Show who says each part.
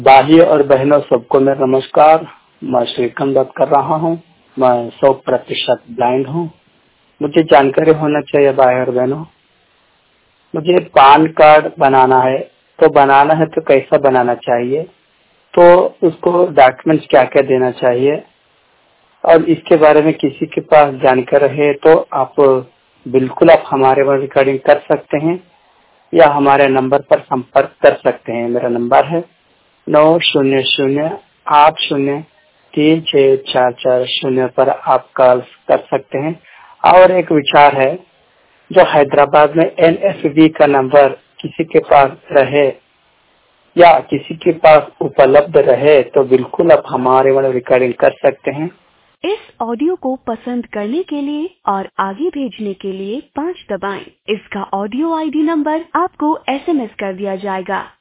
Speaker 1: भाई और बहनों सबको मेरा नमस्कार। मैं श्रीकांत बात कर रहा हूँ। मैं 100% ब्लाइंड हूँ। मुझे जानकारी होना चाहिए भाई और बहनों, मुझे पान कार्ड बनाना है तो कैसा बनाना चाहिए, तो उसको डॉक्यूमेंट्स क्या क्या देना चाहिए, और इसके बारे में किसी के पास जानकारी है तो आप बिल्कुल आप हमारे वहाँ रिकॉर्डिंग कर सकते हैं या हमारे नंबर पर संपर्क कर सकते हैं। मेरा नंबर है 900-803-6440 पर आप कॉल कर सकते हैं। और एक विचार है, जो हैदराबाद में NSB का नंबर किसी के पास रहे या किसी के पास उपलब्ध रहे तो बिल्कुल आप हमारे वाले रिकॉर्डिंग कर सकते हैं।
Speaker 2: इस ऑडियो को पसंद करने के लिए और आगे भेजने के लिए 5 दबाएं। इसका ऑडियो ID नंबर आपको SMS कर दिया जाएगा।